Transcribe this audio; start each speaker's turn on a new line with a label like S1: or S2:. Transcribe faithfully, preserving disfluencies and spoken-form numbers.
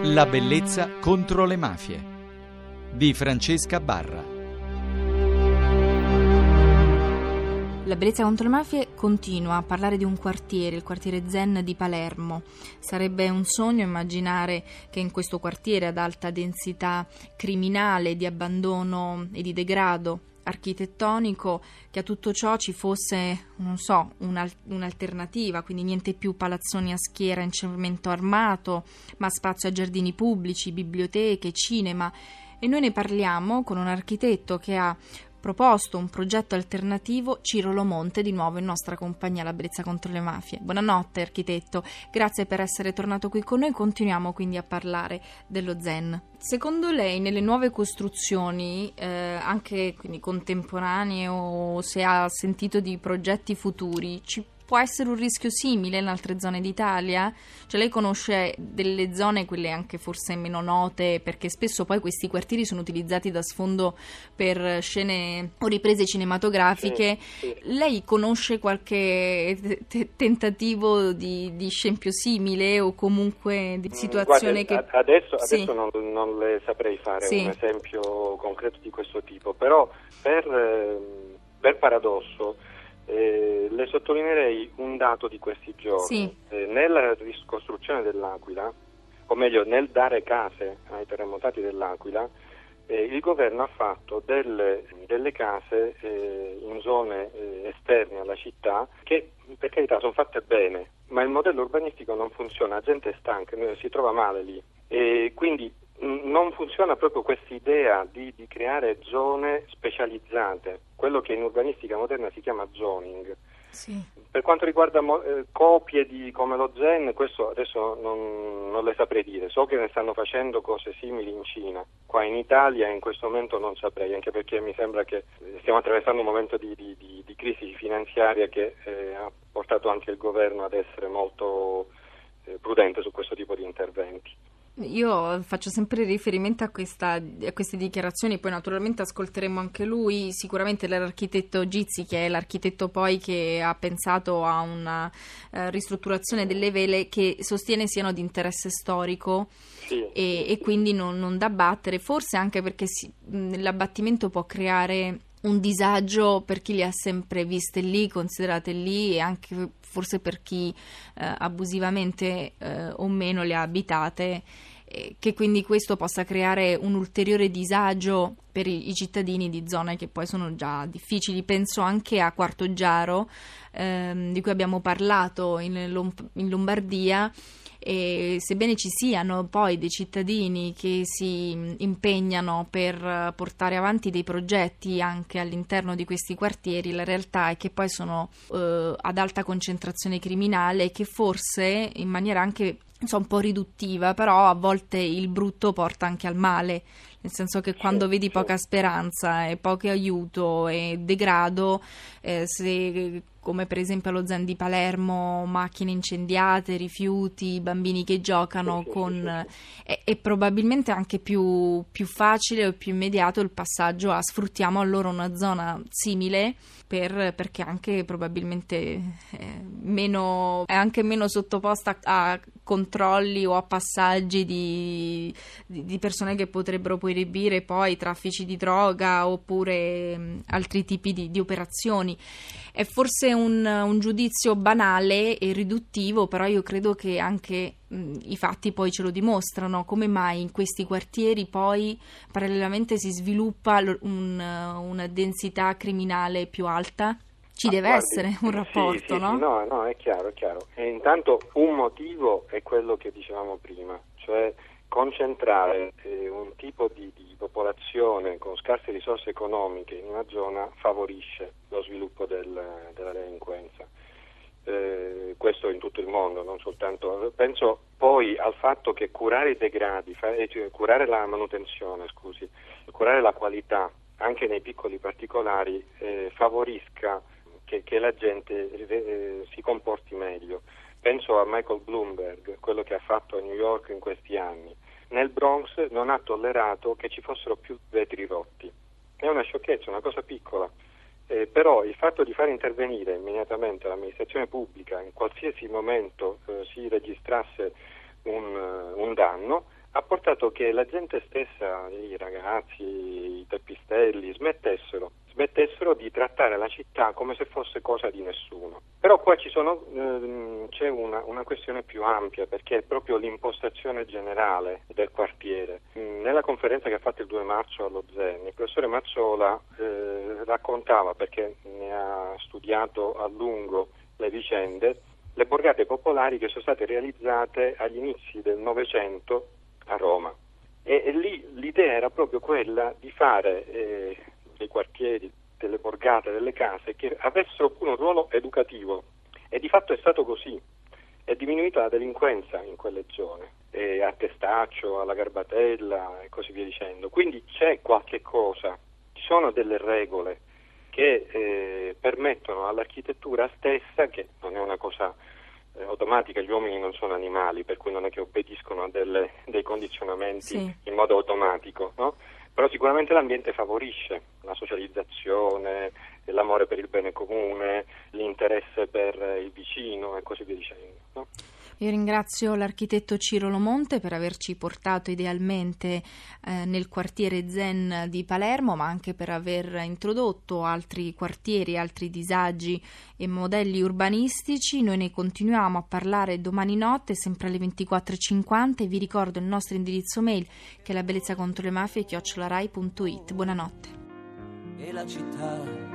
S1: La bellezza contro le mafie di Francesca Barra.
S2: La bellezza contro le mafie continua a parlare di un quartiere, il quartiere Zen di Palermo. Sarebbe un sogno immaginare che in questo quartiere ad alta densità criminale, di abbandono e di degrado architettonico, che a tutto ciò ci fosse, non so, un'al- un'alternativa, quindi niente più palazzoni a schiera in cemento armato, ma spazio a giardini pubblici, biblioteche, cinema. E noi ne parliamo con un architetto che ha proposto un progetto alternativo, Ciro Lomonte, di nuovo in nostra compagnia La bellezza contro le mafie. Buonanotte architetto, grazie per essere tornato qui con noi. Continuiamo quindi a parlare dello Zen. Secondo lei nelle nuove costruzioni, eh, anche quindi contemporanee, o se ha sentito di progetti futuri, ci può essere un rischio simile in altre zone d'Italia? Cioè lei conosce delle zone, quelle anche forse meno note, perché spesso poi questi quartieri sono utilizzati da sfondo per scene o riprese cinematografiche. Sì, sì. Lei conosce qualche t- tentativo di, di scempio simile o comunque di situazione?
S3: Guarda,
S2: che
S3: adesso,
S2: sì.
S3: adesso non, non le saprei fare
S2: sì.
S3: un esempio concreto di questo tipo, però per, per paradosso Eh, le sottolineerei un dato di questi giorni.
S2: Sì.
S3: Eh, nella ricostruzione dell'Aquila, o meglio nel dare case ai terremotati dell'Aquila, eh, il governo ha fatto delle, delle case eh, in zone eh, esterne alla città che per carità sono fatte bene, ma il modello urbanistico non funziona, la gente è stanca, si trova male lì e quindi non funziona proprio questa idea di, di creare zone specializzate, quello che in urbanistica moderna si chiama zoning.
S2: Sì.
S3: Per quanto riguarda mo- eh, copie di come lo Zen, questo adesso non, non le saprei dire, so che ne stanno facendo cose simili in Cina, qua in Italia in questo momento non saprei, anche perché mi sembra che stiamo attraversando un momento di, di, di, di crisi finanziaria che eh, ha portato anche il governo ad essere molto eh, prudente su questo tipo di interventi.
S2: Io faccio sempre riferimento a, questa, a queste dichiarazioni, poi naturalmente ascolteremo anche lui, sicuramente l'architetto Gizzi, che è l'architetto poi che ha pensato a una uh, ristrutturazione delle vele che sostiene siano di interesse storico. Sì. e, e quindi non, non da abbattere, forse anche perché si, l'abbattimento può creare un disagio per chi le ha sempre viste lì, considerate lì, e anche forse per chi eh, abusivamente eh, o meno le ha abitate, eh, che quindi questo possa creare un ulteriore disagio per i, i cittadini di zone che poi sono già difficili. Penso anche a Quartoggiaro, ehm, di cui abbiamo parlato in, Lom- in Lombardia. E sebbene ci siano poi dei cittadini che si impegnano per portare avanti dei progetti anche all'interno di questi quartieri, la realtà è che poi sono eh, ad alta concentrazione criminale e che forse in maniera anche so, un po' riduttiva, però a volte il brutto porta anche al male, nel senso che quando vedi poca speranza e poco aiuto e degrado, eh, se come per esempio allo Zen di Palermo, macchine incendiate, rifiuti, bambini che giocano con è, è probabilmente anche più, più facile o più immediato il passaggio a sfruttiamo allora una zona simile per, perché anche probabilmente è, meno, è anche meno sottoposta a controlli o a passaggi di, di, di persone che potrebbero poi proibire poi traffici di droga oppure mh, altri tipi di, di operazioni. È forse un, un giudizio banale e riduttivo, però io credo che anche mh, i fatti poi ce lo dimostrano. Come mai in questi quartieri poi parallelamente si sviluppa l- un, una densità criminale più alta? Ci deve
S3: guardi,
S2: essere un rapporto,
S3: sì, sì,
S2: no?
S3: Sì, no, no, è chiaro, è chiaro. E intanto un motivo è quello che dicevamo prima, cioè concentrare eh, un tipo di, di popolazione con scarse risorse economiche in una zona favorisce lo sviluppo del, della delinquenza. Eh, questo in tutto il mondo, non soltanto. Penso poi al fatto che curare i degradi, fa, eh, cioè, curare la manutenzione, scusi, curare la qualità anche nei piccoli particolari eh, favorisca che, che la gente eh, si comporti meglio. Penso a Michael Bloomberg, quello che ha fatto a New York in questi anni. Nel Bronx non ha tollerato che ci fossero più vetri rotti. È una sciocchezza, una cosa piccola. Eh, però il fatto di far intervenire immediatamente l'amministrazione pubblica in qualsiasi momento eh, si registrasse un, un danno ha portato che la gente stessa, i ragazzi, i teppistelli, smettessero, smettessero di trattare la città come se fosse cosa di nessuno. Però poi ci sono, ehm, c'è una, una questione più ampia, perché è proprio l'impostazione generale del quartiere. Nella conferenza che ha fatto il due marzo allo Zen, il professore Mazzola eh, raccontava, perché ne ha studiato a lungo le vicende, le borgate popolari che sono state realizzate agli inizi del Novecento a Roma, e, e lì l'idea era proprio quella di fare eh, dei quartieri, delle borgate, delle case che avessero un ruolo educativo, e di fatto è stato così. È diminuita la delinquenza in quelle zone, eh, a Testaccio, alla Garbatella e così via dicendo. Quindi c'è qualche cosa, ci sono delle regole che eh, permettono all'architettura stessa, che non è una cosa eh, automatica, gli uomini non sono animali, per cui non è che obbediscono a delle, dei condizionamenti sì. in modo automatico, no? Però sicuramente l'ambiente favorisce la socializzazione, l'amore per il bene comune, l'interesse per il vicino e così via dicendo, no?
S2: Io ringrazio l'architetto Ciro Lomonte per averci portato idealmente eh, nel quartiere Zen di Palermo, ma anche per aver introdotto altri quartieri, altri disagi e modelli urbanistici. Noi ne continuiamo a parlare domani notte, sempre alle ventiquattro e cinquanta, e vi ricordo il nostro indirizzo mail, che è la bellezza contro le mafie chiocciola rai punto it. Buonanotte.
S4: E la città